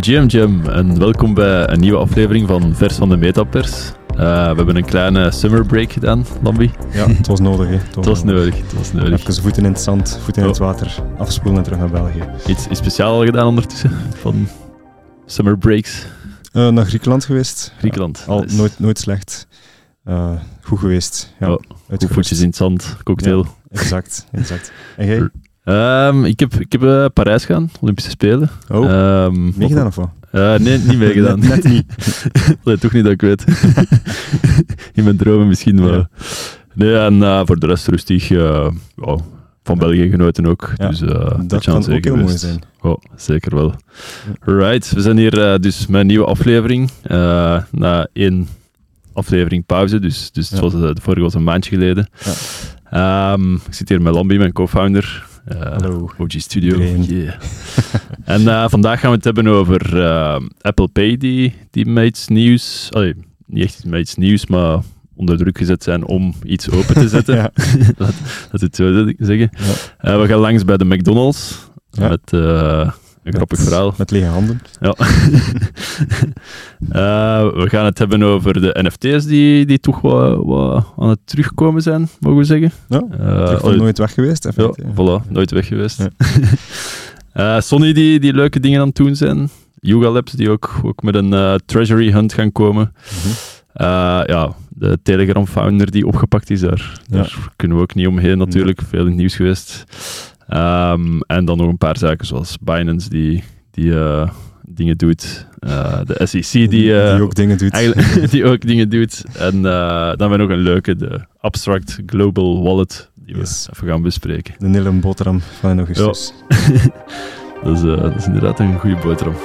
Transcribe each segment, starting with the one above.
Jam en welkom bij een nieuwe aflevering van Vers van de Metapers. We hebben een kleine summer break gedaan, Lambi. Ja, het was nodig. Het was nodig. Even voeten in het zand, voeten in het water, afspoelen en terug naar België. Iets speciaals gedaan ondertussen, van summer breaks? Naar Griekenland geweest. Griekenland. Nice. Nooit slecht. Goed geweest. Ja, goed voetjes in het zand, cocktail. Ja, exact. En jij? Ik heb Parijs gedaan, Olympische Spelen. Meegedaan of wat? Nee, niet meegedaan. Net niet. Nee, toch niet dat ik weet. In mijn dromen misschien, maar... Ja. Nee, en voor de rest rustig. Van België genoten ook. Ja, dus dat kan ook heel mooi zijn. Oh, zeker wel. Right, we zijn hier dus met een nieuwe aflevering. Na 1 aflevering pauze, dus het was, de vorige was een maandje geleden. Ja. Ik zit hier met Lambi, mijn co-founder. Hallo. OG Studio. Yeah. En vandaag gaan we het hebben over Apple Pay, die met iets nieuws... niet echt met iets nieuws, maar onder druk gezet zijn om iets open te zetten. Ja. Laat het zo zeggen. Ja. We gaan langs bij de McDonald's met een grappig verhaal. Met lege handen. Ja. We gaan het hebben over de NFT's die toch wat aan het terugkomen zijn, mogen we zeggen. Ja, nooit weg geweest. Ja, voilà, nooit weg geweest. Ja. Sony die leuke dingen aan het doen zijn. Yuga Labs die ook met een treasury hunt gaan komen. Mm-hmm. De Telegram-founder die opgepakt is, daar kunnen we ook niet omheen natuurlijk. Veel in het nieuws geweest. En dan nog een paar zaken zoals Binance die dingen doet. De SEC die ook dingen doet. Die ook dingen doet. En dan hebben we nog een leuke, de Abstract Global Wallet, die we even gaan bespreken. De hele boterham van in augustus. Ja. Dat is inderdaad een goede boterham.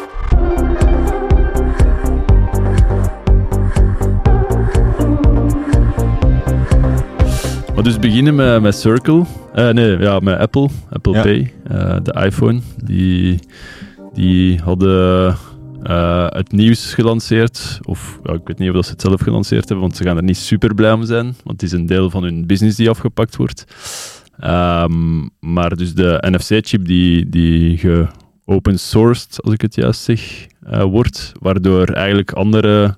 Maar dus beginnen met Circle. Met Apple Pay. De iPhone. Die hadden het nieuws gelanceerd. Of ik weet niet of ze het zelf gelanceerd hebben, want ze gaan er niet super blij om zijn. Want het is een deel van hun business die afgepakt wordt. Maar dus de NFC-chip die geopen sourced, als ik het juist zeg, wordt. Waardoor eigenlijk andere...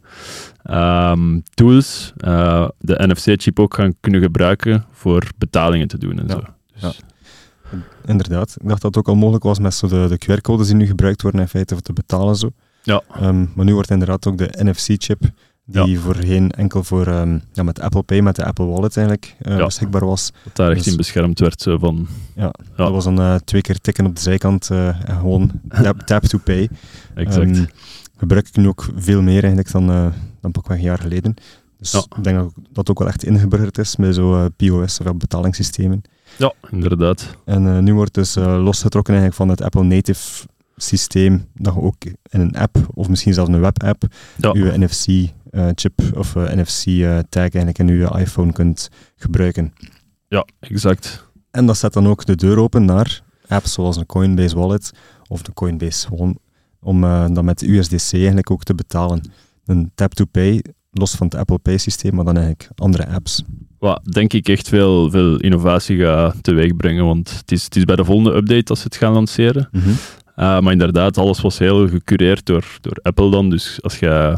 tools de NFC-chip ook gaan kunnen gebruiken voor betalingen te doen en zo. Dus. Ja. Inderdaad. Ik dacht dat het ook al mogelijk was met zo de QR-codes die nu gebruikt worden in feite voor te betalen. Zo. Ja. Maar nu wordt inderdaad ook de NFC-chip die voorheen enkel voor met Apple Pay, met de Apple Wallet eigenlijk beschikbaar was. Dat daar echt in beschermd werd. Zo van, dat was dan 2 keer tikken op de zijkant en gewoon tap to pay. Exact. Gebruik ik nu ook veel meer eigenlijk dan pakweg een jaar geleden. Dus ik denk dat dat ook wel echt ingeburgerd is met zo'n POS of betalingssystemen. Ja, inderdaad. En nu wordt dus losgetrokken eigenlijk van het Apple Native systeem, dat je ook in een app, of misschien zelfs een webapp, je NFC-chip of NFC-tag eigenlijk in je iPhone kunt gebruiken. Ja, exact. En dat zet dan ook de deur open naar apps zoals een Coinbase Wallet of de Coinbase gewoon, om dan met USDC eigenlijk ook te betalen. Een tap-to-pay, los van het Apple Pay systeem, maar dan eigenlijk andere apps. Wat denk ik echt veel innovatie gaat teweeg brengen, want het is bij de volgende update als ze het gaan lanceren. Mm-hmm. Maar inderdaad, alles was heel gecureerd door Apple dan. Dus als je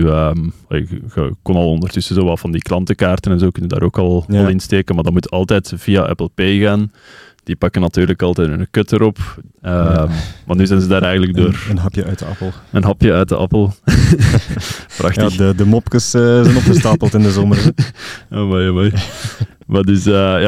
kon al ondertussen zo wat van die klantenkaarten en zo kunnen daar ook al insteken, maar dat moet altijd via Apple Pay gaan. Die pakken natuurlijk altijd een cut erop. Maar nu zijn ze daar eigenlijk door... Een hapje uit de appel. Een hapje uit de appel. Prachtig. Ja, de mopjes zijn opgestapeld in de zomer. Mooi. Maar dus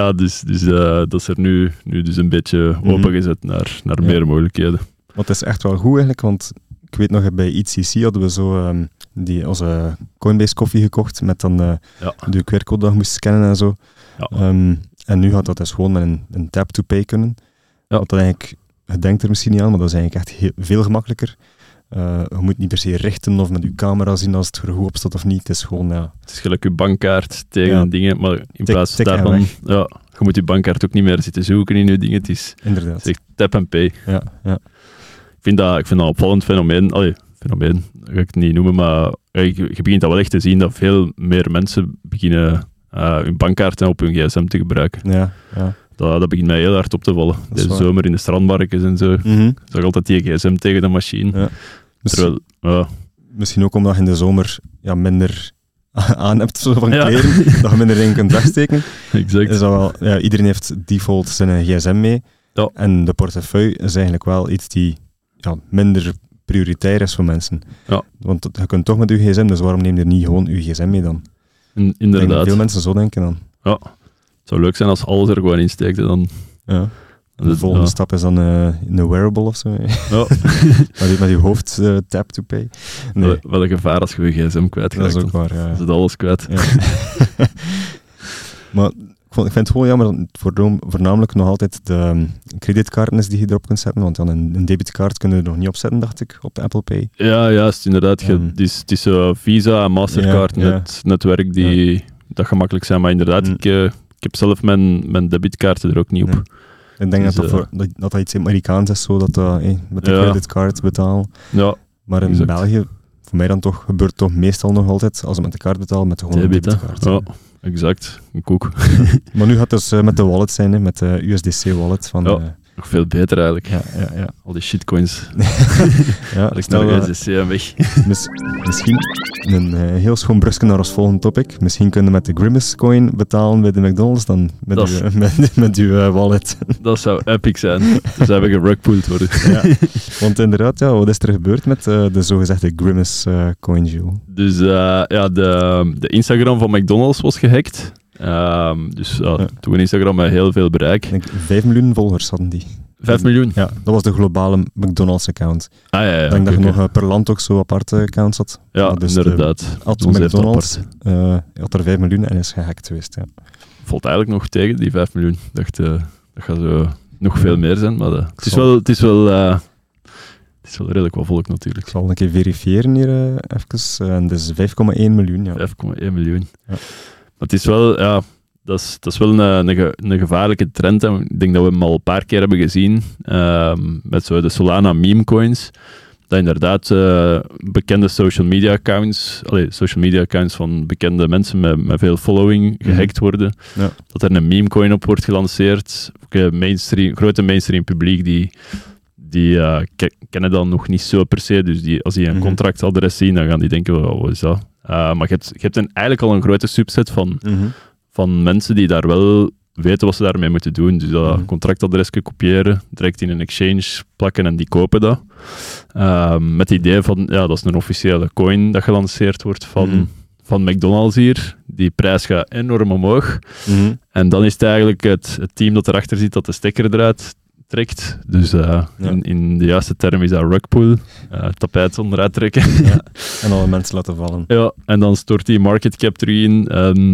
dat is er nu dus een beetje opengezet naar meer mogelijkheden. Want het is echt wel goed eigenlijk, want ik weet nog, bij ECC hadden we zo onze Coinbase koffie gekocht met dan de QR-code dat je moest scannen en zo. Ja. En nu gaat dat dus gewoon met een tap-to-pay kunnen. Ja. Want dat eigenlijk, je denkt er misschien niet aan, maar dat is eigenlijk echt veel gemakkelijker. Je moet niet per se richten of met je camera zien als het er goed op staat of niet. Het is gewoon, Het is gelijk je bankkaart tegen dingen, maar in plaats daarvan... je moet je bankkaart ook niet meer zitten zoeken in je dingen. Het is echt tap and pay. Ja. Ik vind dat een opvallend fenomeen. Fenomeen, ga ik het niet noemen, maar je begint dat wel echt te zien dat veel meer mensen beginnen hun bankkaarten op hun gsm te gebruiken. Ja. Dat begint mij heel hard op te vallen. Deze zomer in de strandbarkjes en zo. Mm-hmm. Ik zag altijd die gsm tegen de machine. Ja. Misschien ook omdat je in de zomer minder aan hebt zo van kleren, dat je minder in kunt wegsteken. Exact. Is dat wel, iedereen heeft default zijn gsm mee. Ja. En de portefeuille is eigenlijk wel iets die minder prioritair is voor mensen. Ja. Want je kunt toch met je gsm, dus waarom neem je niet gewoon je gsm mee dan? Inderdaad. Ik denk dat veel mensen zo denken dan. Ja. Het zou leuk zijn als alles er gewoon in steekt. Dan... Ja. De volgende stap is dan een wearable of zo. Ja. met je hoofd tap to pay. Nee. Wel een gevaar als je je gsm kwijtraakt. Dat is ook waar, ja. Dan is het alles kwijt. Ja. Maar ik vind het gewoon jammer dat het voornamelijk nog altijd de creditkaarten is die je erop kunt zetten, want dan een debitkaart kunnen we er nog niet opzetten, dacht ik, op Apple Pay. Ja, juist, inderdaad. Het is Visa en Mastercard netwerk dat gemakkelijk zijn, maar inderdaad, ik heb zelf mijn debitkaarten er ook niet op. Ik denk dat iets Amerikaans is, zo dat met de creditcard betalen. Ja, maar in België, voor mij dan toch, gebeurt het toch meestal nog altijd, als je met de kaart betaalt, met de gewone debitkaart. Ja, exact. Ik ook. Maar nu gaat het dus met de wallet zijn, met de USDC-wallet. Nog veel beter eigenlijk. Ja. Al die shitcoins. Ik naar USDC en weg. Misschien een heel schoon brugje naar ons volgende topic. Misschien kunnen we met de Grimace coin betalen bij de McDonald's dan met uw wallet. Dat zou epic zijn. Dus hebben we gerugpooled worden. Ja. Want inderdaad, wat is er gebeurd met de zogezegde Grimace coin, Jules? Dus de Instagram van McDonald's was gehackt. Toen Instagram met heel veel bereik. Ik denk 5 miljoen volgers hadden die. 5 miljoen? Ja, dat was de globale McDonald's-account. Ik denk dat je nog per land ook zo aparte accounts had. Ja, dus inderdaad. McDonald's had er 5 miljoen en is gehackt geweest. Ja. Valt eigenlijk nog tegen, die 5 miljoen. Ik dacht, dat gaat zo nog veel meer zijn, maar het is wel redelijk wat volk natuurlijk. Ik zal een keer verifiëren hier even. En dat is 5,1 miljoen. Ja. 5,1 miljoen. Ja. Maar het is wel, dat is wel een gevaarlijke trend. Hè. Ik denk dat we hem al een paar keer hebben gezien met zo de Solana meme coins. Dat inderdaad bekende social media accounts van bekende mensen met veel following gehackt worden. Ja. Dat er een meme coin op wordt gelanceerd. Ook grote mainstream publiek die kennen dat nog niet zo per se. Dus als die een contractadres zien, dan gaan die denken, wat is dat? Maar je hebt eigenlijk al een grote subset van mensen die daar wel weten wat ze daarmee moeten doen. Dus dat contractadresje kopiëren, direct in een exchange plakken en die kopen dat. Met het idee van, dat is een officiële coin dat gelanceerd wordt van McDonald's hier. Die prijs gaat enorm omhoog. En dan is het eigenlijk het team dat erachter zit dat de stekker eruit trekt. Dus in de juiste term is dat rugpull. Tapijt onderuit trekken. Ja. En alle mensen laten vallen. Ja, en dan stort die market cap terug in.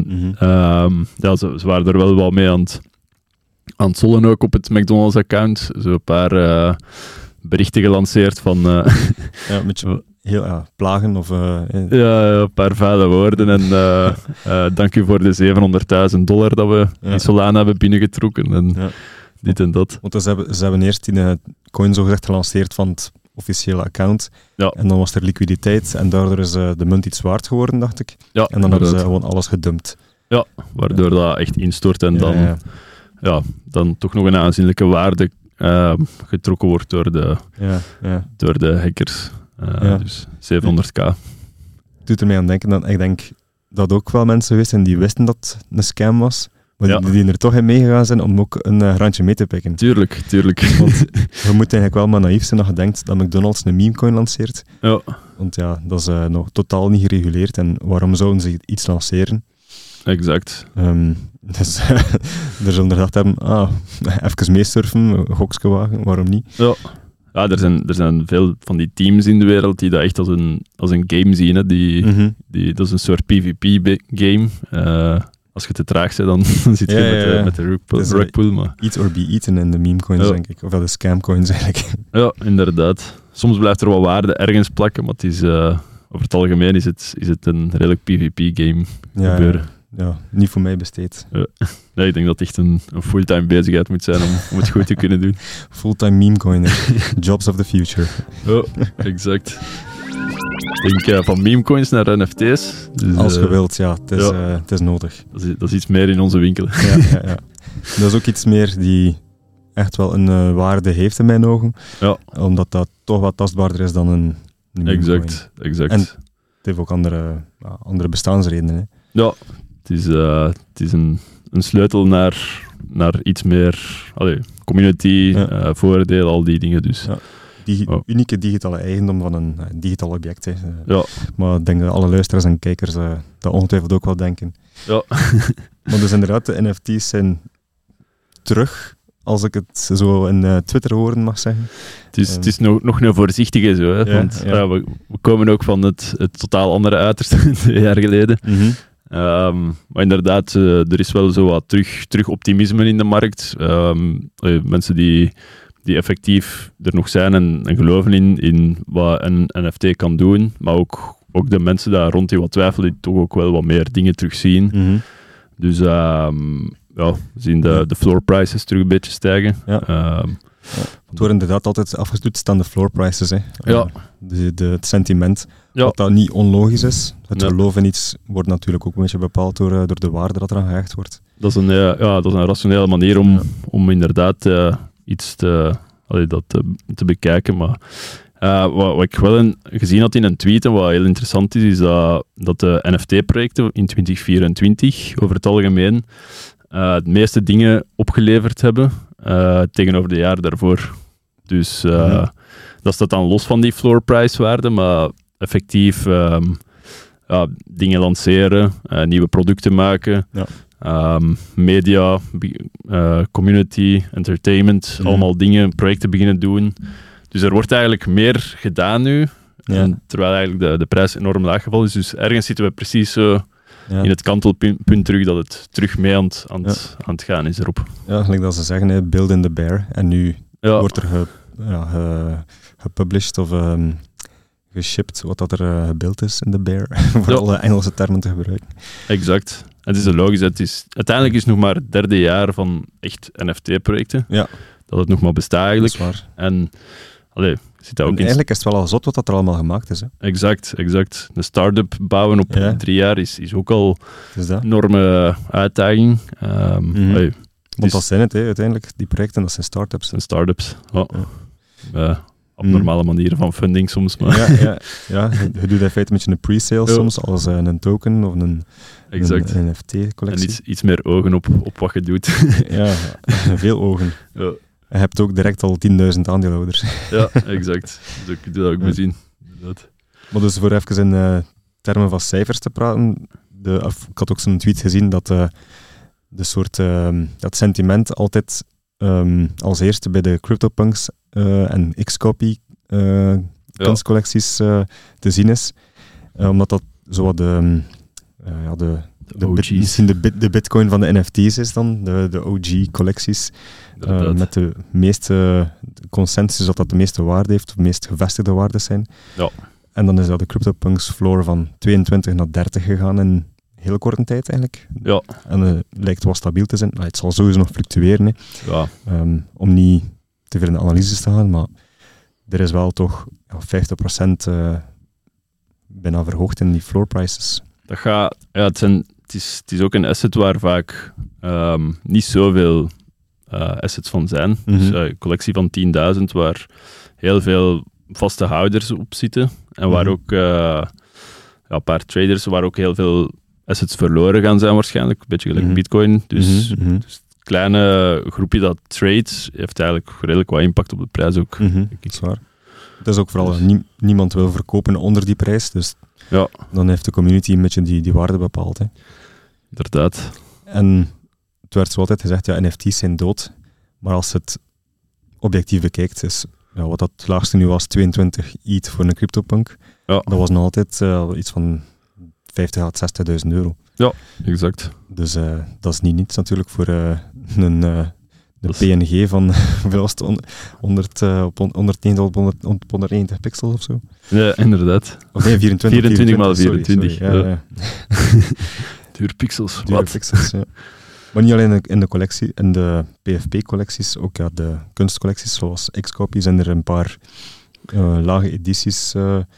Ze waren er wel wat mee aan het zollen ook op het McDonald's-account. Zo een paar berichten gelanceerd van... een beetje plagen of... een paar vuile woorden. En dank u voor de $700.000 dat we in Solana hebben binnengetrokken. En dit en dat. Want ze hebben eerst die coin zogezegd gelanceerd van het officiële account. Ja. En dan was er liquiditeit en daardoor is de munt iets waard geworden, dacht ik. Ja, en dan hebben ze gewoon alles gedumpt. Ja, waardoor dat echt instort en dan toch nog een aanzienlijke waarde getrokken wordt door de hackers. Dus 700k. Doet ermee aan denken dat ik denk dat ook wel mensen geweest zijn die wisten dat het een scam was. Maar die er toch in meegegaan zijn om ook een randje mee te pikken. Tuurlijk. Want je moet eigenlijk wel maar naïef zijn dat je denkt dat McDonald's een memecoin lanceert. Ja. Want dat is nog totaal niet gereguleerd. En waarom zouden ze iets lanceren? Exact. Dus er zullen gedacht hebben, even meesurfen, gokske wagen, waarom niet? Ja. Ja, er zijn veel van die teams in de wereld die dat echt als een game zien. Hè. Dat is een soort PvP-game. Als je te traag bent, dan zit je met de rugpool. Maar... Eat or be eaten in de memecoins, denk ik. Of de scamcoins eigenlijk. Ja, inderdaad. Soms blijft er wat waarde ergens plakken, maar het is, over het algemeen is het een redelijk PvP-game gebeuren. Ja, niet voor mij besteed. Nee, ik denk dat het echt een fulltime bezigheid moet zijn om het goed te kunnen doen. Fulltime memecoiner. Jobs of the future. Oh, exact. Ik denk van memecoins naar NFT's. Dus, als je wilt, het is nodig. Dat is iets meer in onze winkel. Ja. Dat is ook iets meer die echt wel een waarde heeft in mijn ogen. Ja. Omdat dat toch wat tastbaarder is dan een Exact. En het heeft ook andere bestaansredenen. Hè. Ja, het is een sleutel naar iets meer community, voordeel, al die dingen. Dus. Ja. Unieke digitale eigendom van een digitaal object. Hè. Ja. Maar ik denk dat alle luisteraars en kijkers dat ongetwijfeld ook wel denken. Ja. Maar dus inderdaad, de NFT's zijn terug, als ik het zo in Twitter horen mag zeggen. Het is nog een voorzichtige zo, hè, want we komen ook van het totaal andere uiterste 2 jaar geleden. Mm-hmm. Maar inderdaad, er is wel zo wat terug optimisme in de markt. Mensen die effectief er nog zijn en geloven in wat een NFT kan doen, maar ook de mensen daar rond die wat twijfelen, die toch ook wel wat meer dingen terugzien. Mm-hmm. Dus we zien de floor prices terug een beetje stijgen. Ja. Het wordt inderdaad altijd afgetoetst aan de floor prices. Hè. Ja. Het sentiment, wat dat niet onlogisch is. Het geloof in iets wordt natuurlijk ook een beetje bepaald door de waarde dat eraan gehecht wordt. Dat is een rationele manier om inderdaad iets te bekijken. Maar wat ik wel gezien had in een tweet en wat heel interessant is dat de NFT-projecten in 2024 over het algemeen de meeste dingen opgeleverd hebben tegenover de jaar daarvoor. Dus dat staat dan los van die floor price waarde, maar effectief dingen lanceren, nieuwe producten maken, media, community, entertainment, allemaal dingen, projecten beginnen doen. Dus er wordt eigenlijk meer gedaan nu, terwijl eigenlijk de prijs enorm laag gevallen is. Dus ergens zitten we precies zo in het kantelpunt terug, dat het terug mee aan het gaan is erop. Ja, gelijk dat ze zeggen, build in the bear. En nu wordt er gepublished of geshipped wat dat er gebeeld is in de bear, voor alle Engelse termen te gebruiken. Exact. En het is logisch. Uiteindelijk is het nog maar het 3e jaar van echt NFT-projecten. Ja. Dat het nog maar bestaat eigenlijk. Dat is waar. En zit ook eigenlijk is het wel al zot wat er allemaal gemaakt is. Hè? Exact. Een start-up bouwen op 3 jaar is ook al een enorme uitdaging. Want dat zijn het, uiteindelijk. Die projecten, dat zijn start-ups. En start-ups, abnormale manieren van funding soms. Maar. Ja, je doet in feite een beetje een pre-sale soms, als een token of een NFT-collectie. En iets meer ogen op wat je doet. Ja, veel ogen. Ja. Je hebt ook direct al 10.000 aandeelhouders. Ja, exact. Dus ik doe dat ook bezien. Maar dus voor even in termen van cijfers te praten, ik had ook zo'n tweet gezien dat dat sentiment altijd als eerste bij de CryptoPunks en Xcopy kunstcollecties te zien is. Omdat dat zo wat misschien de bitcoin van de NFT's is dan, de OG-collecties. Met de meeste consensus dat de meeste waarde heeft, of de meest gevestigde waarden zijn. Ja. En dan is dat de CryptoPunks floor van 22 naar 30 gegaan in heel korte tijd eigenlijk. Ja. En het lijkt wel stabiel te zijn. Het zal sowieso nog fluctueren. Hè. Ja. Om niet te veel in de analyses te gaan, maar er is wel toch 50% bijna verhoogd in die floor prices. Dat gaat... Ja, het is ook een asset waar vaak niet zoveel assets van zijn. Mm-hmm. Dus een collectie van 10.000 waar heel veel vaste houders op zitten. En waar ook een paar traders, waar ook heel veel assets verloren gaan zijn waarschijnlijk. Een beetje gelijk Bitcoin. Dus het kleine groepje dat trades heeft eigenlijk redelijk wat impact op de prijs ook. Dat is waar. Het is ook vooral niemand wil verkopen onder die prijs. Dus dan heeft de community een beetje die waarde bepaald. Hè. Inderdaad. En het werd zo altijd gezegd, NFT's zijn dood. Maar als het objectief bekijkt, is wat dat laagste nu was, 22 ETH voor een CryptoPunk. Ja. Dat was nog altijd iets van 50.000 à 60.000 euro. Ja, exact. Dus dat is niet niets natuurlijk voor de PNG van 190 pixels of zo. Ja, inderdaad. Of nee, 24 x 24. Sorry. Ja. Duur pixels. Pixels, ja. Maar niet alleen in de collectie, in de PFP-collecties, ook de kunstcollecties zoals Xcopy zijn er een paar lage edities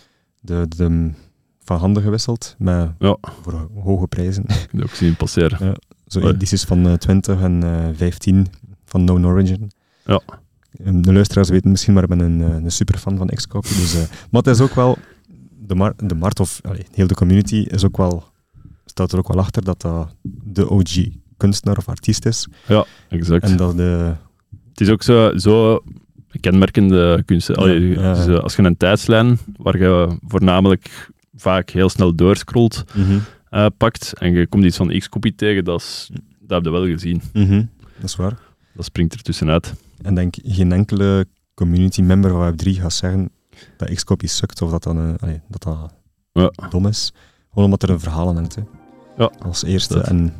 van handen gewisseld, met voor hoge prijzen. Ik heb ook zien passeren. Ja, zo edities van 20 en 15 van Known Origin. Ja. de luisteraars weten misschien, maar ik ben een superfan van Xcopy. Dus, maar het is ook wel, de markt of heel de community staat er ook wel achter dat dat de OG kunstenaar of artiest is. Ja, exact. En dat het is ook zo kenmerkende kunst. Dus, als je een tijdslijn, waar je voornamelijk vaak heel snel doorscrollt, pakt, en je komt iets van Xcopy tegen, dat heb je wel gezien. Dat is waar. Dat springt er tussenuit. En denk geen enkele community member van Web3 gaat zeggen dat Xcopy sukt of dat dom is. Gewoon omdat er een verhaal aan hangt. Ja. Als eerste. En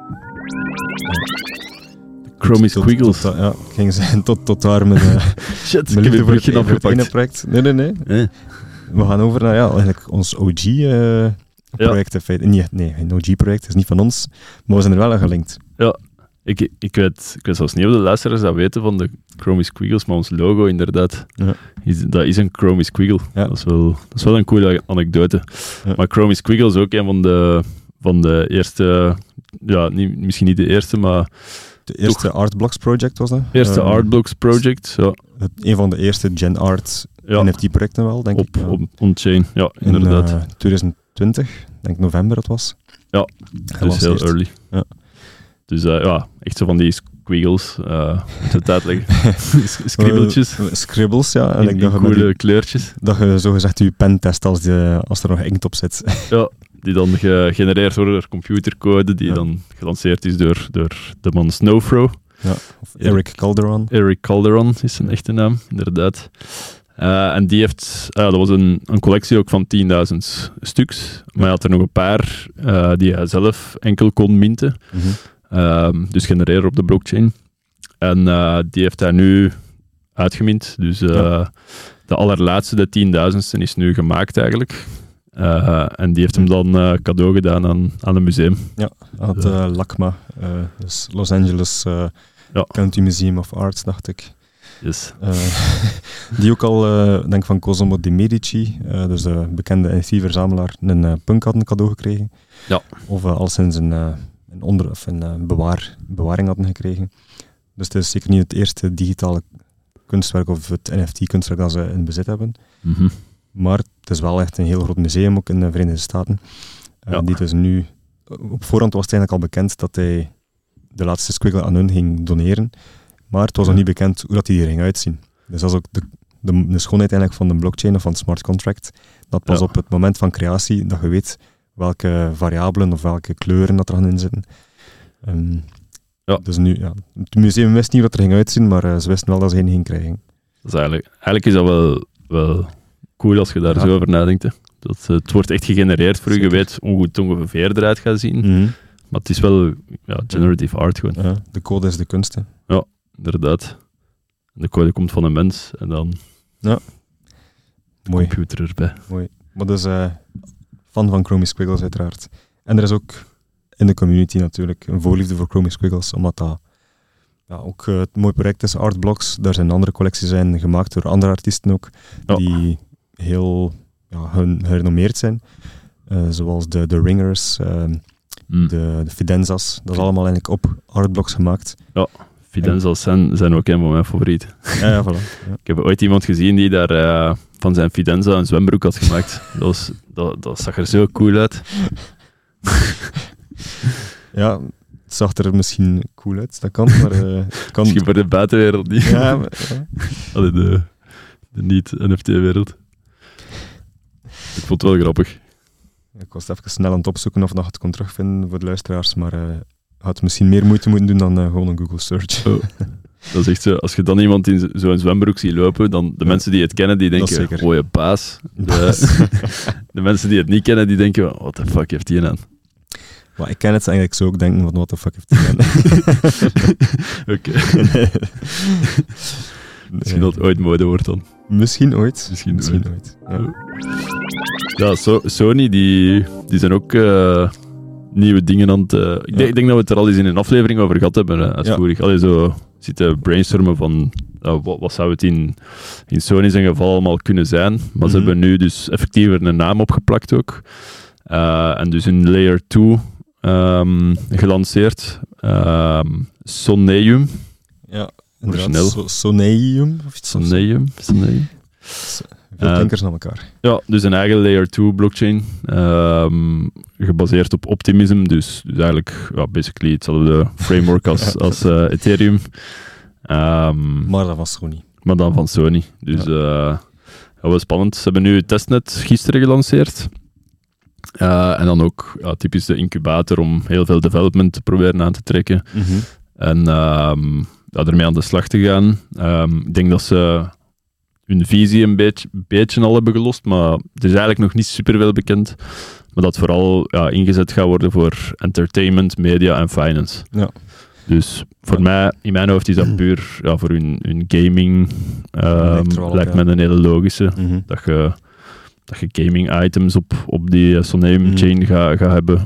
Chromie Squiggles. Ging zijn tot daar mijn shit, ik heb het brugje afgepakt. Project. Nee. We gaan over naar eigenlijk ons OG-project. Nee, een OG-project is niet van ons, maar we zijn er wel aan gelinkt. Ja, ik weet zelfs niet of de luisteraars dat weten van de Chromie Squiggles, maar ons logo inderdaad, dat is een Chromie Squiggle. Ja. Dat is wel een coole anekdote. Ja. Maar Chromie Squiggle is ook een van de eerste, misschien niet de eerste, maar... De eerste Artblocks project was dat? Eerste Artblocks project, ja. Een van de eerste Gen Art NFT-projecten wel, denk ik. Op on-chain, ja, inderdaad. In 2020, denk november dat was. Ja, dus heel early. Ja. Dus echt zo van die squiggles, het uitleggen. Scribbeltjes. Scribbles, ja. In coole kleurtjes. Dat je zogezegd je pen test als er nog inkt op zit. Ja, die dan gegenereerd worden door computercode, die dan gelanceerd is door de man Snowfro. Ja, of Eric Calderon. Eric Calderon is zijn echte naam, inderdaad. En die heeft, dat was een collectie ook van 10.000 stuks, maar hij had er nog een paar die hij zelf enkel kon minten. Dus genereren op de blockchain. En die heeft hij nu uitgemint. Dus de allerlaatste, de 10.000ste, is nu gemaakt eigenlijk. En die heeft hem dan cadeau gedaan aan een museum. Ja, aan het LACMA, dus Los Angeles County Museum of Arts, dacht ik. Yes. Die ook al, denk van Cosimo de Medici, dus de bekende NFT-verzamelaar, een punk had een cadeau gekregen. Ja. Of al sinds een bewaring hadden gekregen. Dus het is zeker niet het eerste digitale kunstwerk of het NFT-kunstwerk dat ze in bezit hebben. Maar het is wel echt een heel groot museum, ook in de Verenigde Staten. Die dus nu... Op voorhand was het eigenlijk al bekend dat hij de laatste squiggle aan hun ging doneren. Maar het was nog niet bekend hoe dat die er ging uitzien. Dus dat is ook de schoonheid eigenlijk van de blockchain of van het smart contract. Dat pas op het moment van creatie, dat je weet welke variabelen of welke kleuren dat er aan in zitten. Dus nu, het museum wist niet wat er ging uitzien, maar ze wisten wel dat ze geen ging krijgen. Dus eigenlijk is dat wel cool als je daar zo over nadenkt. Hè. Dat, het wordt echt gegenereerd voor je. Je weet hoe het ongeveer eruit gaat zien. Maar het is wel generative art gewoon. Ja, de code is de kunst. Hè. Ja, inderdaad. De code komt van een mens en dan de computer erbij. Mooi. Maar dus fan van Chromie Squiggles uiteraard. En er is ook in de community natuurlijk een voorliefde voor Chromie Squiggles, omdat dat ook het mooie project is, Artblocks. Daar zijn andere collecties zijn gemaakt door andere artiesten ook, die heel gerenommeerd zijn. Zoals de Ringers, de Fidenzas. Dat is allemaal eigenlijk op Artblocks gemaakt. Ja, Fidenzas zijn ook een van mijn favorieten. Ja, voilà. Ja. Ik heb ooit iemand gezien die daar van zijn Fidenza een zwembroek had gemaakt. Dat zag er zo cool uit. Ja, het zag er misschien cool uit, dat kan, maar... kan... Misschien voor de buitenwereld niet. Ja, maar... Allee, de niet-NFT-wereld. Ik vond het wel grappig. Ik was even snel aan het opzoeken of ik het kon terugvinden voor de luisteraars, maar had misschien meer moeite moeten doen dan gewoon een Google search. Oh. Dat is echt zo, als je dan iemand in zo'n zwembroek ziet lopen, dan de mensen die het kennen, die denken, mooie baas. De mensen die het niet kennen, die denken, what the fuck heeft die aan? Maar ik ken het eigenlijk zo ook denken, what the fuck heeft die aan? Oké. Misschien dat het ooit mode wordt dan. Misschien ooit. Misschien ooit. Ja, Sony, die zijn ook nieuwe dingen aan het... Ik denk dat we het er al eens in een aflevering over gehad hebben, uitvoerig. Allee, zo zitten brainstormen van wat zou het in Sony zijn geval allemaal kunnen zijn. Maar ze hebben nu dus effectiever een naam opgeplakt ook. En dus een Layer 2 gelanceerd. Soneum. Ja, inderdaad. Soneum of iets. Soneum. Veel klinkers naar elkaar. Ja, dus een eigen Layer 2 blockchain. Gebaseerd op Optimism. Dus eigenlijk basically hetzelfde framework als Ethereum. Maar dan van Sony. Dus dat was spannend. Ze hebben nu het testnet gisteren gelanceerd. En dan ook typisch de incubator om heel veel development te proberen aan te trekken. Mm-hmm. En ermee aan de slag te gaan. Ik denk dat ze hun visie een beetje al hebben gelost, maar er is eigenlijk nog niet superveel bekend. Maar dat vooral ingezet gaat worden voor entertainment, media en finance. Ja. Dus voor mij, in mijn hoofd is dat puur voor hun gaming. Lijkt me een hele logische. Mm-hmm. Dat je gaming items op die Soneum chain gaat hebben.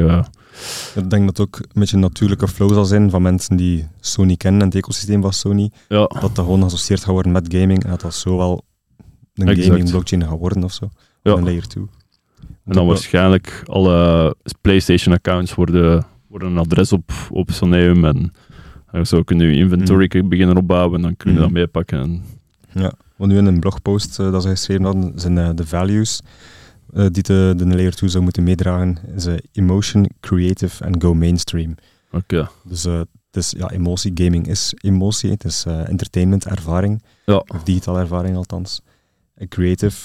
Ik denk dat het ook een beetje een natuurlijke flow zal zijn van mensen die Sony kennen en het ecosysteem van Sony. Ja. Dat gewoon geassocieerd gaat worden met gaming en dat dat zo wel een gaming blockchain gaat worden of zo. Ja. Een layer 2. En dan waarschijnlijk alle PlayStation accounts worden een adres op Soneum en zo kun je inventory beginnen opbouwen en dan kun je dat meepakken. Ja, wat nu in een blogpost dat ze geschreven hadden, zijn de values die de Layer 2 zou moeten meedragen, is emotion, creative en go mainstream. Okay. Dus het is emotie, gaming is emotie, het is entertainment, ervaring, of digitale ervaring althans. En creative,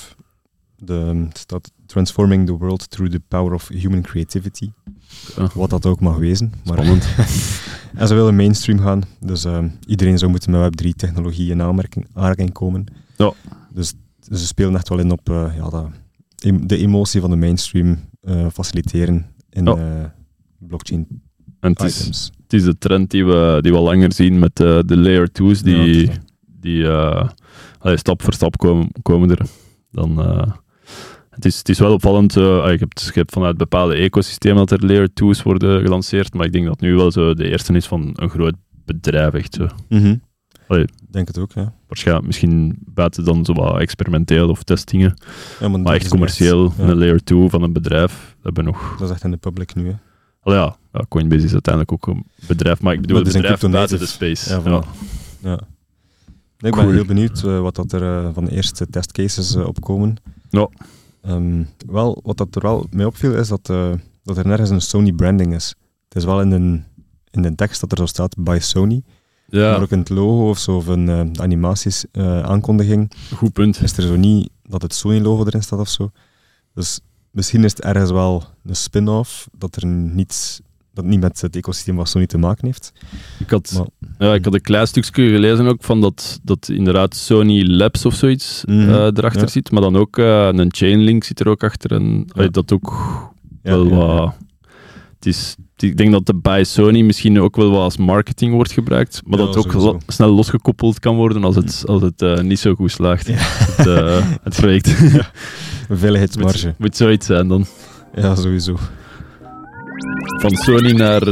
staat transforming the world through the power of human creativity. Wat dat ook mag wezen. Spannend. En ze willen mainstream gaan, dus iedereen zou moeten met Web3-technologie in aanraking komen. Ja. Dus ze spelen echt wel in op de emotie van de mainstream faciliteren in blockchain items. Het is de trend die we al langer zien met de Layer 2's die stap voor stap komen er. Dan... Het is wel opvallend, je hebt vanuit bepaalde ecosystemen dat er Layer 2's worden gelanceerd, maar ik denk dat nu wel zo de eerste is van een groot bedrijf, echt zo. Mm-hmm. Ik denk het ook, ja. Waarschijnlijk misschien buiten dan zo wat experimenteel of testingen, maar echt commercieel, een Layer 2 van een bedrijf, dat hebben nog... Dat is echt in de public nu, hè. Coinbase is uiteindelijk ook een bedrijf, maar ik bedoel een bedrijf buiten de space. Ja. Ik ben heel benieuwd wat dat er van de eerste testcases opkomen. Ja. Wat dat er wel mee opviel is dat er nergens een Sony branding is. Het is wel in de tekst dat er zo staat by Sony, maar ook in het logo of zo, of een animaties aankondiging. Goed punt. Is er zo niet dat het Sony logo erin staat of zo. Dus misschien is het ergens wel een spin-off dat niet met het ecosysteem van Sony te maken heeft. Ik had een klein stukje gelezen ook van dat inderdaad Sony Labs of zoiets erachter zit, maar dan ook een Chainlink zit er ook achter en dat ook wel wat... Ik denk dat de by Sony misschien ook wel wat als marketing wordt gebruikt, maar dat het ook snel losgekoppeld kan worden als het niet zo goed slaagt. Ja. Het project. Ja. Veiligheidsmarge. Moet zoiets zijn dan. Ja, sowieso. Van Sony naar...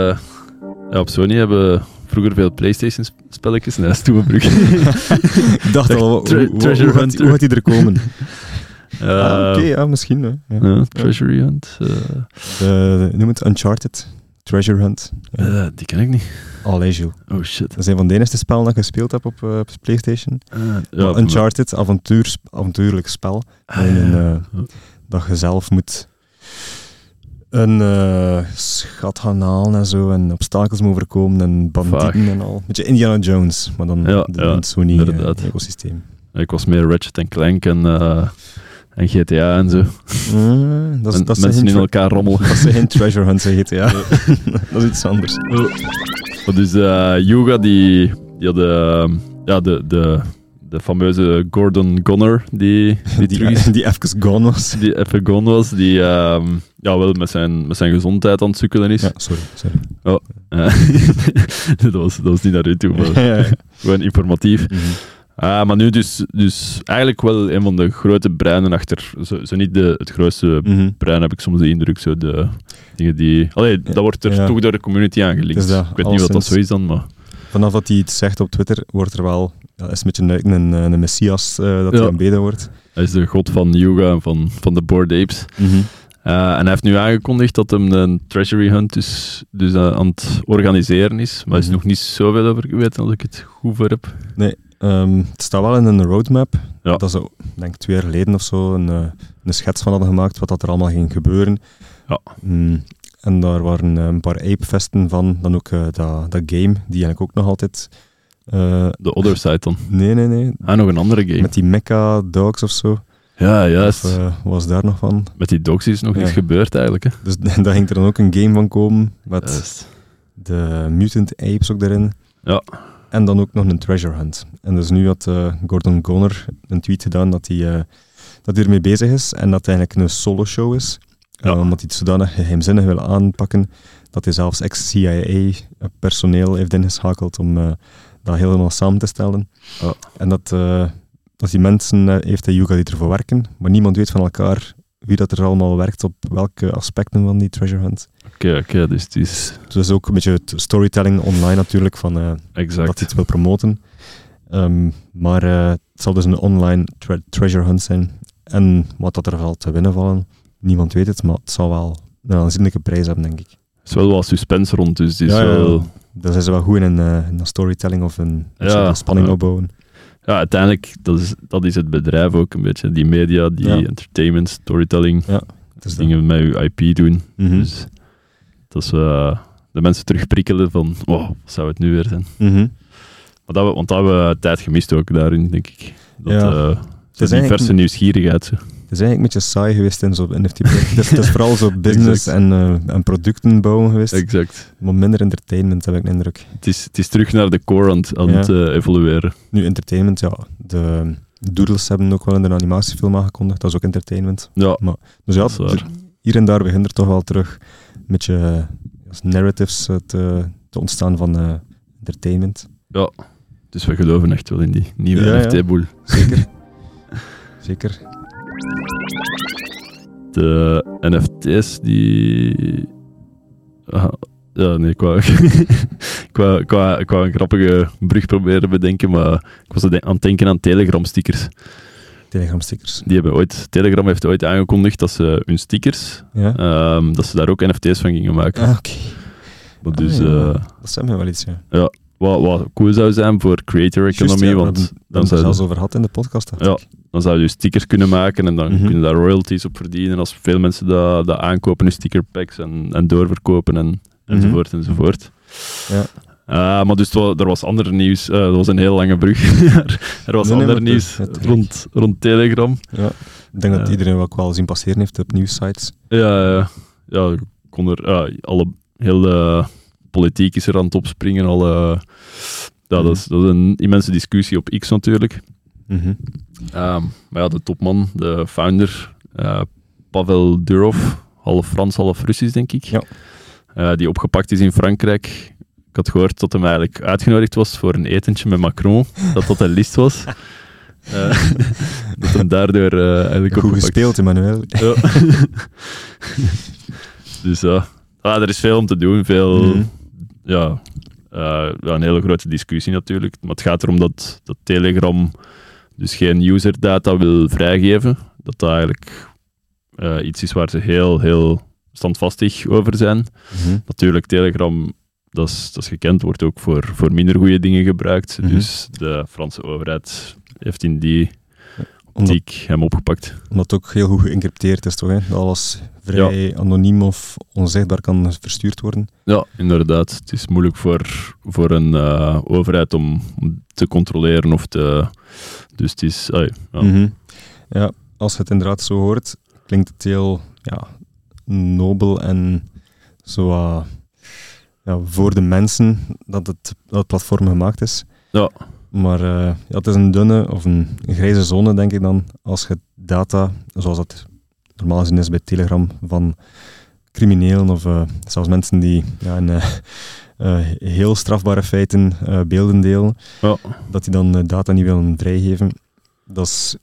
op Sony hebben we vroeger veel PlayStation-spelletjes. Nee, dat is Toewenbrug. Ik dacht al, Treasure Hunter. Hoe gaat die er komen? Oké, misschien. Ja. Treasure Hunt. Noem het Uncharted. Treasure Hunt. Die ken ik niet. Allee, Jules. Oh shit. Dat is een van de enige spellen dat ik gespeeld heb op PlayStation. Uncharted, avontuurlijk spel. Dat je zelf moet een schat gaan halen en zo, en obstakels moet overkomen en bandieten en al. Beetje Indiana Jones, maar dan het Sony-ecosysteem. Ik was meer Ratchet & Clank en GTA en zo. Dat mensen in elkaar rommelen. Dat zijn geen treasure hunts in GTA. Dat is iets anders. Dus Yuga, die had de fameuze Gordon Goner, die even gone was. Die even gone was, die wel met zijn gezondheid aan het sukkelen is. Ja, sorry. Oh, dat was niet naar u toe, maar gewoon informatief. Mm-hmm. Maar nu dus eigenlijk wel een van de grote breinen achter, zo niet het grootste brein, heb ik soms de indruk, zo de dingen die... dat wordt er toch door de community aangelinkt. Dus ik weet niet wat dat zo is dan, maar... Vanaf dat hij iets zegt op Twitter, wordt er wel... is een beetje een messias dat hij aanbeden wordt. Hij is de god van Yuga en van de Bored Apes. Mm-hmm. En hij heeft nu aangekondigd dat hem een treasury hunt dus aan het organiseren is. Maar er is nog niet zoveel over geweten als ik het goed voor heb. Nee, het staat wel in een roadmap. Ja. Dat ze, denk ik 2 jaar geleden of zo, een schets van hadden gemaakt wat dat er allemaal ging gebeuren. Ja. En daar waren een paar apefesten van. Dan ook dat game, die eigenlijk ook nog altijd... The Other Side dan? Nee. Nog een andere game. Met die Mecha Dogs of zo. Ja, juist. Of wat was daar nog van? Met die dogs is nog niets gebeurd eigenlijk. Hè? Dus daar ging er dan ook een game van komen. Met de Mutant Apes ook erin. Ja. En dan ook nog een treasure hunt. En dus nu had Gordon Conner een tweet gedaan dat hij ermee bezig is. En dat het eigenlijk een solo show is. Omdat hij het zodanig geheimzinnig wil aanpakken. Dat hij zelfs ex-CIA-personeel heeft ingeschakeld om dat helemaal samen te stellen. Ja. En dat die mensen heeft de Yuga die ervoor werken, maar niemand weet van elkaar wie dat er allemaal werkt op welke aspecten van die treasure hunt. Oké, dus het is... Dus ook een beetje het storytelling online natuurlijk, van dat hij het wil promoten. Maar het zal dus een online treasure hunt zijn. En wat dat er valt te winnen vallen, niemand weet het, maar het zal wel een aanzienlijke prijs hebben, denk ik. Er is wel wat suspense rond, dus het is wel... Daar zijn ze wel goed in storytelling of een spanning opbouwen. Ja, uiteindelijk, dat is het bedrijf ook een beetje. Die media, die entertainment, storytelling, dingen met je IP doen. Mm-hmm. Dus dat is de mensen terugprikkelen van, wow, wat zou het nu weer zijn? Mm-hmm. Want dat hebben we tijd gemist ook daarin, denk ik. Dat die verse nieuwsgierigheid. Zo. Het is eigenlijk een beetje saai geweest in zo'n NFT-project. Het is vooral zo business en producten bouwen geweest. Exact. Maar minder entertainment, heb ik de indruk. Het is terug naar de core aan het evolueren. Nu, entertainment, de Doodles hebben ook wel in de animatiefilm aangekondigd. Dat is ook entertainment. Ja, dus ja, hier en daar begint er toch wel terug een beetje narratives te ontstaan van entertainment. Ja, dus we geloven echt wel in die nieuwe NFT-boel. Zeker. De NFT's die... ik wou een grappige brug proberen bedenken, maar ik was aan het denken aan Telegram-stickers. Telegram-stickers. Telegram heeft ooit aangekondigd dat ze hun stickers, dat ze daar ook NFT's van gingen maken. Ah, oké. Dat zijn me wel iets, ja. Wat cool zou zijn voor creator economy, want dan zou je het zelfs over had in de podcast. Dan zou je stickers kunnen maken en dan kunnen daar royalties op verdienen als veel mensen dat aankopen, hun stickerpacks en doorverkopen enzovoort. Ja. Maar dus er was ander nieuws, dat was een heel lange brug. Er was ander nieuws rond Telegram. Ja. Ik denk dat iedereen ook wel zien passeren heeft op nieuwssites. Ja, kon er heel de politiek is er aan het opspringen. Dat is een immense discussie op X natuurlijk. Mm-hmm. Maar de topman, de founder, Pavel Durov, half Frans, half Russisch, denk ik. Ja. Die opgepakt is in Frankrijk. Ik had gehoord dat hij eigenlijk uitgenodigd was voor een etentje met Macron, dat een list was. Dat hem daardoor eigenlijk goed gespeeld, Emmanuel. Ja. Dus er is veel om te doen, een hele grote discussie natuurlijk. Maar het gaat erom dat Telegram dus geen userdata wil vrijgeven. Dat eigenlijk iets is waar ze heel, heel standvastig over zijn. Mm-hmm. Natuurlijk, Telegram, dat is gekend, wordt ook voor minder goede dingen gebruikt. Mm-hmm. Dus de Franse overheid heeft in die optiek hem opgepakt. Omdat het ook heel goed geëncrypteerd is, toch? Hè? Dat alles vrij anoniem of onzichtbaar kan verstuurd worden. Ja, inderdaad. Het is moeilijk voor een overheid om te controleren of te... Dus het is... Mm-hmm. Ja, als je het inderdaad zo hoort, klinkt het heel nobel en zo voor de mensen dat het platform gemaakt is. Ja. Maar het is een dunne of een grijze zone, denk ik dan, als je data, zoals dat normaal gezien is bij Telegram, van criminelen of zelfs mensen die heel strafbare feiten beelden delen, dat die dan data niet willen vrijgeven. Dat is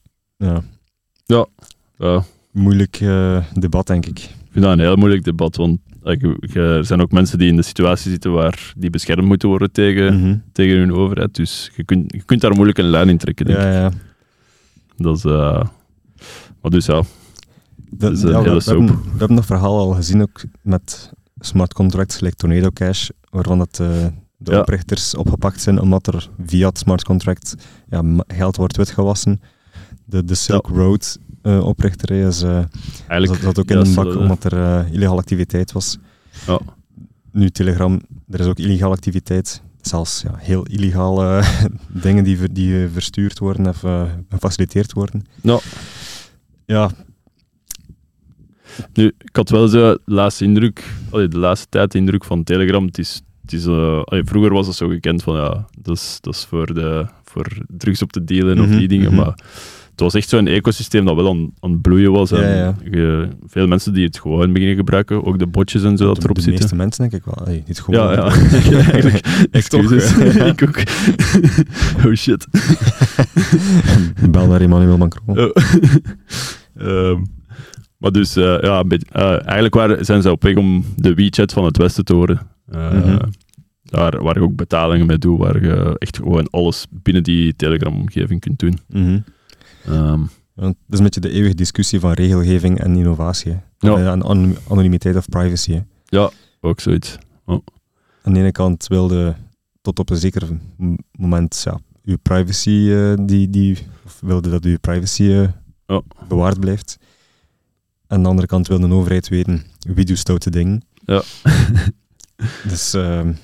moeilijk debat, denk ik. Ik vind dat een heel moeilijk debat, want er zijn ook mensen die in de situatie zitten waar die beschermd moeten worden tegen hun overheid. Dus je kunt daar moeilijk een lijn in trekken, denk ik. Ja. Dat is... maar dus ja. Dat is een hele soap. We hebben dat verhaal al gezien, ook met smart contracts, like Tornado Cash, waarvan het... de oprichters opgepakt zijn, omdat er via het smart contract geld wordt witgewassen. De Silk Road oprichter is zat ook in een bak, omdat er illegale activiteit was. Ja. Nu, Telegram, er is ook illegale activiteit. Zelfs heel illegale dingen die verstuurd worden of gefaciliteerd worden. Ja. Nu, ik had wel zo de laatste tijd de indruk van Telegram, het is vroeger was het zo gekend van dat is voor drugs op te delen of die dingen, maar het was echt zo'n ecosysteem dat wel aan het bloeien was. En veel mensen die het gewoon beginnen gebruiken, ook de botjes en zo dat erop zitten. De meeste mensen denk ik wel. Niet gewoon. Ja. Eigenlijk. Excuses. Ik ook. Oh shit. Bel naar Emmanuel Macron. Maar dus, eigenlijk zijn ze op weg om de WeChat van het Westen te worden. Waar je ook betalingen mee doet, waar je echt gewoon alles binnen die Telegram-omgeving kunt doen. Dat is een beetje de eeuwige discussie van regelgeving en innovatie. En anonimiteit of privacy. Hè. Ja, ook zoiets. Aan de ene kant wilde tot op een zeker moment uw privacy, wilde dat uw privacy bewaard blijft. En aan de andere kant wil de overheid weten wie doet stoute dingen. Ja. Dus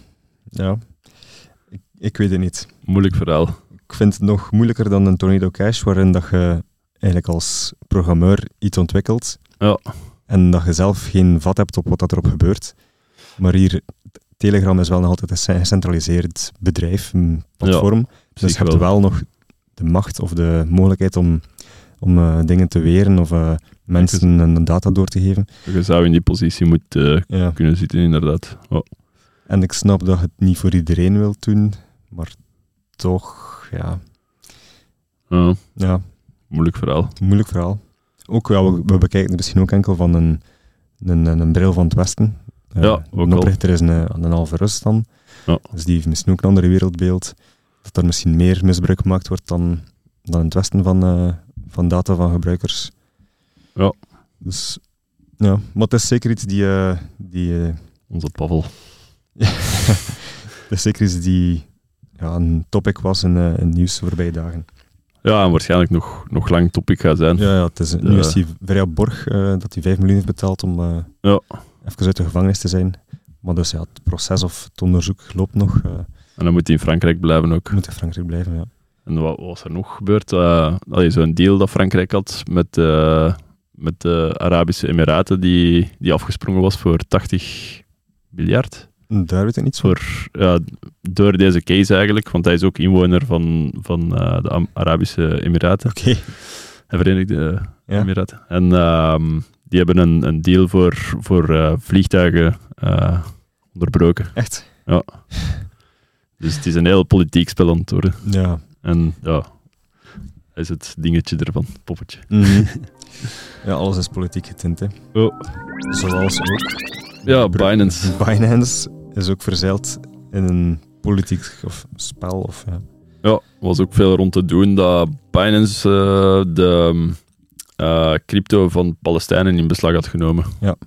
ik weet het niet. Moeilijk verhaal. Ik vind het nog moeilijker dan een Tornado Cash, waarin dat je eigenlijk als programmeur iets ontwikkelt en dat je zelf geen vat hebt op wat dat erop gebeurt. Maar hier, Telegram is wel nog altijd een gecentraliseerd bedrijf, een platform. Dus je hebt wel nog de macht of de mogelijkheid om dingen te weren of mensen een data door te geven. Je zou in die positie moeten kunnen zitten, inderdaad. En ik snap dat je het niet voor iedereen wilt doen, maar toch, Moeilijk verhaal. Ook, we bekijken het misschien ook enkel van een bril van het Westen. Ook een oprichter is een halve Rus dan. Dus die heeft misschien ook een ander wereldbeeld. Dat er misschien meer misbruik gemaakt wordt dan in het Westen van data van gebruikers. Ja. Dus, maar het is zeker iets die onze Pavel. Het is zeker iets die een topic was in nieuws de voorbije dagen. Ja, en waarschijnlijk nog lang topic gaat zijn. Ja, het is, nu is hij Verja Borg, dat hij 5 miljoen heeft betaald om even uit de gevangenis te zijn. Maar dus het proces of het onderzoek loopt nog. En dan moet hij in Frankrijk blijven ook. Moet in Frankrijk blijven, ja. En wat was er nog gebeurd? Zo'n deal dat Frankrijk had met de Arabische Emiraten, die afgesprongen was voor 80 miljard. Daar weet ik niets van. Door deze case eigenlijk, want hij is ook inwoner van de Arabische Emiraten. Oké. De Verenigde Emiraten. En die hebben een deal voor vliegtuigen onderbroken. Echt? Ja. Dus het is een heel politiek spel aan het worden. Ja. En hij is het dingetje ervan, poppetje. Mm-hmm. Ja, alles is politiek getint, hè. Zoals ook... Ja, Binance. Binance is ook verzeild in een politiek spel. Ja, was ook veel rond te doen dat Binance de crypto van Palestijnen in beslag had genomen.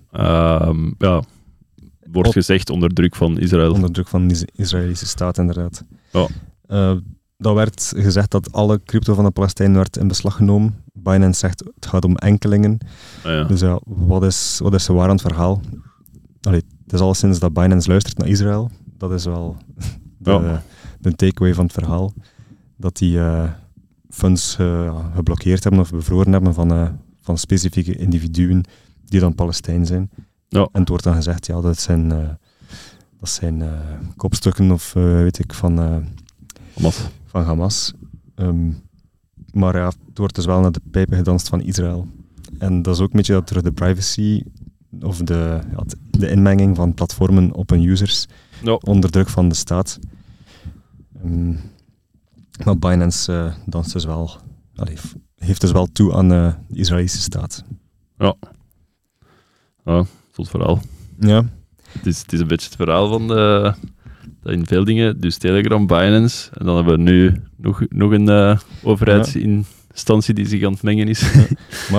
Ja. Wordt gezegd onder druk van Israël. Onder druk van de Israëlische staat, inderdaad. Ja. Dat werd gezegd dat alle crypto van de Palestijnen werd in beslag genomen. Binance zegt het gaat om enkelingen. Dus wat is er waar aan het verhaal? Het is alleszins dat Binance luistert naar Israël. Dat is wel de takeaway van het verhaal. Dat die funds geblokkeerd hebben of bevroren hebben van specifieke individuen die dan Palestijn zijn. Ja. En het wordt dan gezegd, dat zijn kopstukken of van Hamas. Maar het wordt dus wel naar de pijpen gedanst van Israël. En dat is ook een beetje dat er de privacy of de inmenging van platformen op hun users onder druk van de staat. Maar Binance danst dus wel, heeft dus wel toe aan de Israëlische staat. Ja. Tot verhaal. Ja. Het is een beetje het verhaal van dat in veel dingen, dus Telegram, Binance, en dan hebben we nu nog een overheidsinstantie die zich aan het mengen is. Ja. Maar ik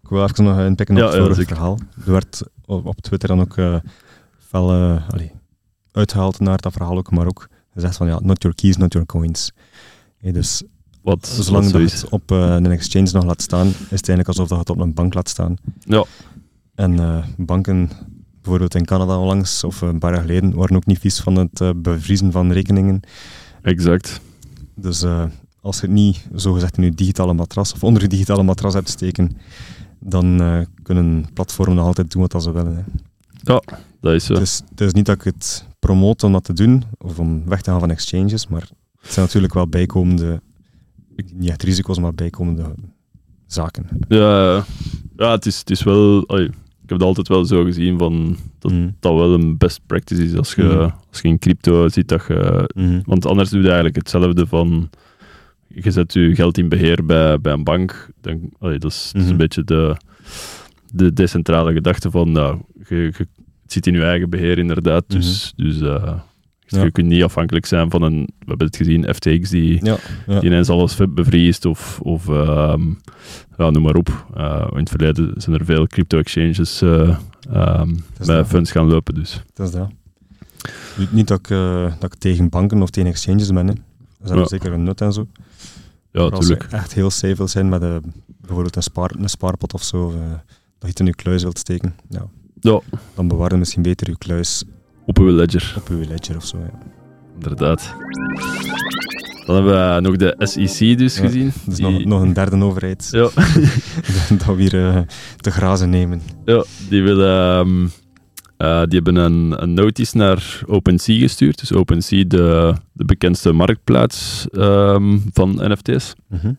Ik wil even nog inpikken op het vorige verhaal. Er werd op Twitter dan ook fel uitgehaald naar dat verhaal ook, maar ook gezegd van not your keys, not your coins. Dus zolang dat je het op een exchange nog laat staan, is het eigenlijk alsof dat je het op een bank laat staan. Ja. En banken, bijvoorbeeld in Canada onlangs, of een paar jaar geleden, waren ook niet vies van het bevriezen van rekeningen. Exact. Dus als je het niet, zogezegd, in je digitale matras, of onder je digitale matras hebt steken, dan kunnen platformen nog altijd doen wat ze willen. Hè. Ja, dat is zo. Dus het is niet dat ik het promote om dat te doen, of om weg te gaan van exchanges, maar het zijn natuurlijk wel bijkomende, niet echt risico's, maar bijkomende zaken. Ja, het is wel... Ik heb het altijd wel zo gezien van dat wel een best practice is als je in crypto ziet dat je... Want anders doe je eigenlijk hetzelfde van... Je zet je geld in beheer bij een bank. Dan, dat is een beetje de decentrale gedachte van... je zit in je eigen beheer inderdaad. Dus je kunt niet afhankelijk zijn van een... We hebben het gezien, FTX die ineens alles bevriest of noem maar op. In het verleden zijn er veel crypto-exchanges met funds gaan lopen. Dus. Dat is dat. Niet dat ik tegen banken of tegen exchanges ben. Hè. Dat is zeker een nut en zo. Ja, maar als je natuurlijk. echt heel safe wil zijn met bijvoorbeeld een spaarpot of zo, dat je het in je kluis wilt steken, dan bewaar je misschien beter je kluis op uw ledger. Op uw ledger of zo, ja. Inderdaad. Dan hebben we nog de SEC dus gezien. Dus nog een derde overheid. Ja. dat we hier te grazen nemen. Ja, die hebben een notice naar OpenSea gestuurd. Dus OpenSea, de bekendste marktplaats van NFT's.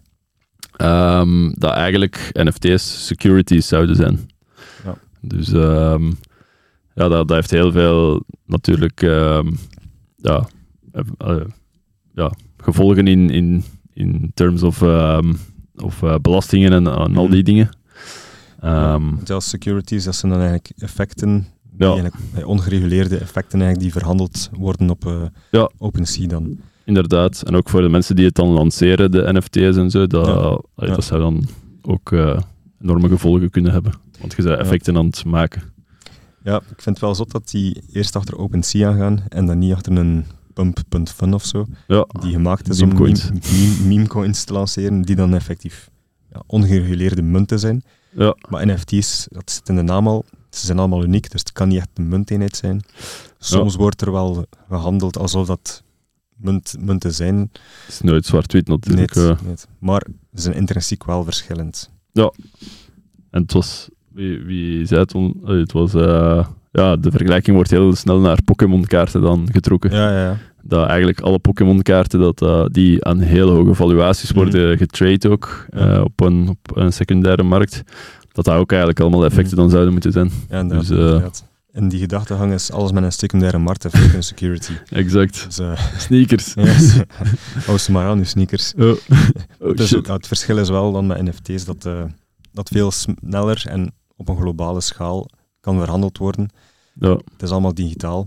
Dat eigenlijk NFT's securities zouden zijn. Ja. Dus dat heeft heel veel natuurlijk gevolgen in terms of belastingen en al die dingen. Securities, dat zijn dan eigenlijk effecten, ongereguleerde effecten eigenlijk, die verhandeld worden op OpenSea dan. Inderdaad, en ook voor de mensen die het dan lanceren, de NFT's en zo, dat zou dan ook enorme gevolgen kunnen hebben. Want je zou effecten aan het maken. Ja, ik vind het wel zot dat die eerst achter OpenSea aangaan en dan niet achter een Pump.fun of zo, die gemaakt is om memecoins te lanceren, die dan effectief ongereguleerde munten zijn. Ja. Maar NFT's, dat zit in de naam al, ze zijn allemaal uniek, dus het kan niet echt een munteenheid zijn. Soms wordt er wel gehandeld alsof dat munten zijn. Het is nooit zwart-wit natuurlijk. Nee. Maar ze zijn intrinsiek wel verschillend. Ja, en het was... Wie zei het? Het was... de vergelijking wordt heel snel naar Pokémon-kaarten dan getrokken. Ja. Dat eigenlijk alle Pokémon-kaarten die aan heel hoge valuaties worden getrade ook op een secundaire markt, dat ook eigenlijk allemaal effecten dan zouden moeten zijn. Ja, inderdaad. En die gedachtegang is alles met een secundaire markt heeft een security. Exact. Dus, sneakers. Hou ze maar aan, je sneakers. Dus het verschil is wel dan met NFT's dat veel sneller en op een globale schaal kan verhandeld worden. Ja. Het is allemaal digitaal.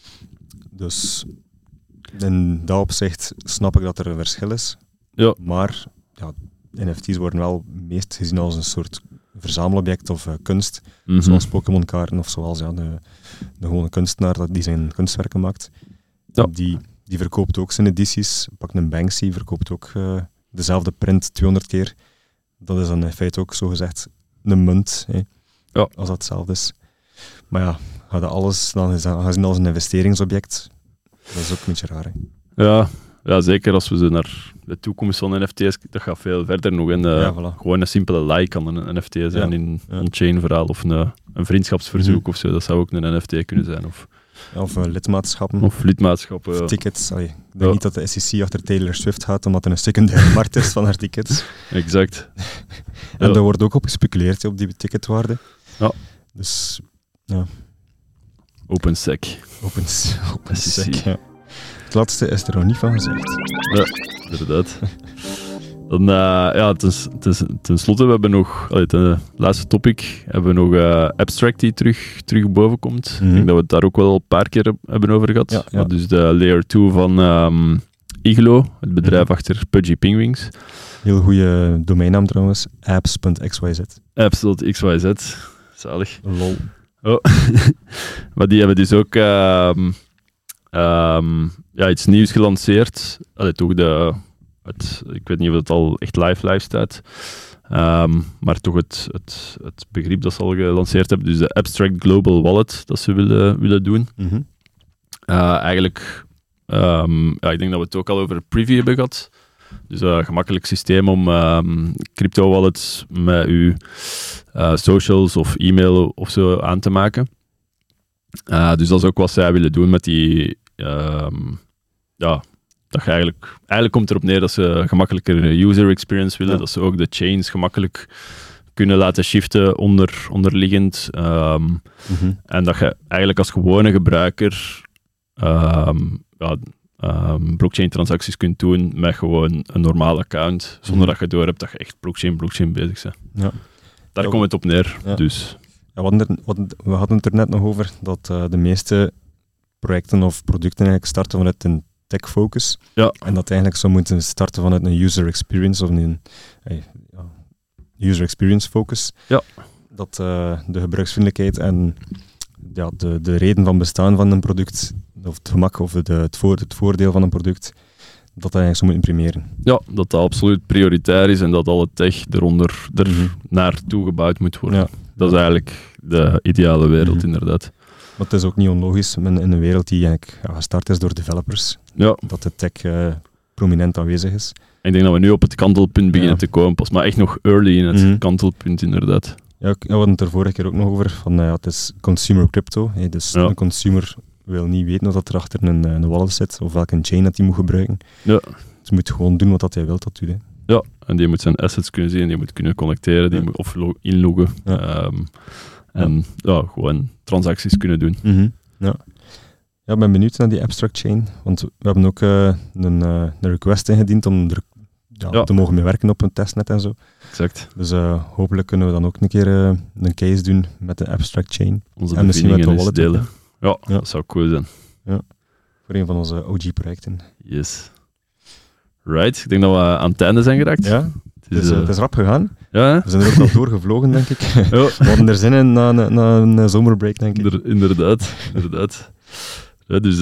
Dus in dat opzicht snap ik dat er een verschil is. Ja. Maar NFT's worden wel meest gezien als een soort verzamelobject of kunst. Zoals Pokémon-kaarten of zoals de gewone kunstenaar die zijn kunstwerken maakt. Ja. Die verkoopt ook zijn edities. Pak een Banksy, verkoopt ook dezelfde print 200 keer. Dat is dan in feite ook zogezegd een munt, als dat hetzelfde is. Maar ja, ga dat alles dan zien als een investeringsobject. Dat is ook een beetje raar. Hè? Ja, zeker als we zo naar de toekomst van NFT's, dat gaat veel verder nog. En, gewoon een simpele like kan een NFT zijn in een on-chain verhaal of een vriendschapsverzoek of zo. Dat zou ook een NFT kunnen zijn. Of lidmaatschappen. Of lidmaatschappen. Of tickets. Ik denk niet dat de SEC achter Taylor Swift gaat, omdat er een secundaire markt is van haar tickets. Exact. En daar wordt ook op gespeculeerd, op die ticketwaarde. Ja. Dus, OpenSec. OpenSec, ja. Het laatste is er nog niet van gezegd. Ja, inderdaad. Dan, ten slotte, we hebben nog, het laatste topic, hebben we nog Abstract die terug boven komt. Ik denk dat we het daar ook wel een paar keer hebben over gehad. Ja. Dus de layer 2 van Iglo, het bedrijf achter Pudgy Penguins. Heel goede domeinnaam trouwens, apps.xyz. Apps.xyz, zalig. Lol. Oh. Maar die hebben dus ook iets nieuws gelanceerd. Toch ik weet niet of het al echt live staat. Maar toch het begrip dat ze al gelanceerd hebben. Dus de Abstract Global Wallet dat ze willen doen. Mm-hmm. Eigenlijk, ik denk dat we het ook al over een preview hebben gehad. Dus een gemakkelijk systeem om crypto-wallets met uw socials of e-mail of zo aan te maken. Dus dat is ook wat zij willen doen met die... dat je eigenlijk komt erop neer dat ze gemakkelijker user experience willen, dat ze ook de chains gemakkelijk kunnen laten shiften onderliggend. En dat je eigenlijk als gewone gebruiker blockchain-transacties kunt doen met gewoon een normaal account, zonder dat je door hebt dat je echt blockchain bezig bent. Ja. Daar komt het op neer. Ja. Dus. Ja, we hadden het er net nog over dat de meeste projecten of producten eigenlijk starten vanuit een tech-focus. Ja. En dat eigenlijk zou moeten starten vanuit een user experience of een user experience focus. Ja. Dat de gebruiksvriendelijkheid en de reden van bestaan van een product, of het gemak of het voordeel van een product, dat eigenlijk zou moeten primeren. Ja, dat absoluut prioritair is en dat alle tech er naartoe gebouwd moet worden. Ja. Dat is eigenlijk de ideale wereld, inderdaad. Maar het is ook niet onlogisch in een wereld die eigenlijk gestart is door developers, dat de tech prominent aanwezig is. Ik denk dat we nu op het kantelpunt beginnen te komen, pas maar echt nog early in het kantelpunt, inderdaad. Ja, we hadden het er vorige keer ook nog over, van het is consumer crypto. Dus een consumer wil niet weten wat er achter een wallet zit, of welke chain dat hij moet gebruiken. Ja. Dus moet gewoon doen wat hij wil dat doet. Hè. Ja, en die moet zijn assets kunnen zien, die moet kunnen connecteren, die moet inloggen. Ja. En gewoon transacties kunnen doen. Mm-hmm. Ja. Ja, ik ben benieuwd naar die abstract chain, want we hebben ook een request ingediend om er te mogen mee werken op een testnet en zo. Exact. Dus hopelijk kunnen we dan ook een keer een case doen met de abstract chain. Onze en misschien met de wallet delen. Ja, dat zou cool zijn. Ja. Voor een van onze OG-projecten. Yes. Right, ik denk dat we aan het einde zijn geraakt. Ja, het is rap gegaan. Ja, we zijn er ook al doorgevlogen, denk ik. Ja. We hadden er zin in na een zomerbreak, denk ik. Inderdaad. Ja, dus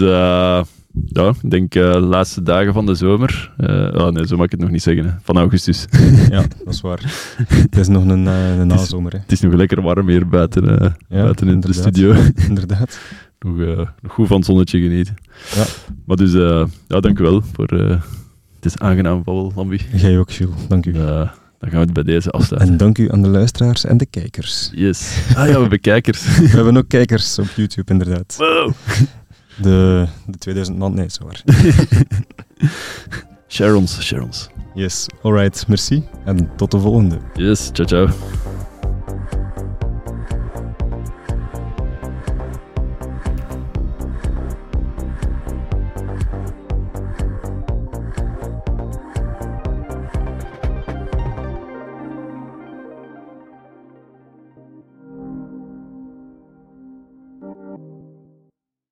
ik denk de laatste dagen van de zomer. Nee, zo mag ik het nog niet zeggen. Hè. Van augustus. Ja, dat is waar. Het is nog een nazomer. Het is nog lekker warm hier buiten in de studio. Inderdaad. Nog goed van het zonnetje genieten. Ja. Maar dus, dank u wel voor het is aangenaam babbel, Lambi. Jij ook, Jules. Dank u. Dan gaan we het bij deze afsluiten. En dank u aan de luisteraars en de kijkers. Yes. We hebben kijkers. We hebben ook kijkers op YouTube, inderdaad. Wow. De 2000 man, nee, zo waar. Share ons. Yes, alright, merci. En tot de volgende. Yes, ciao.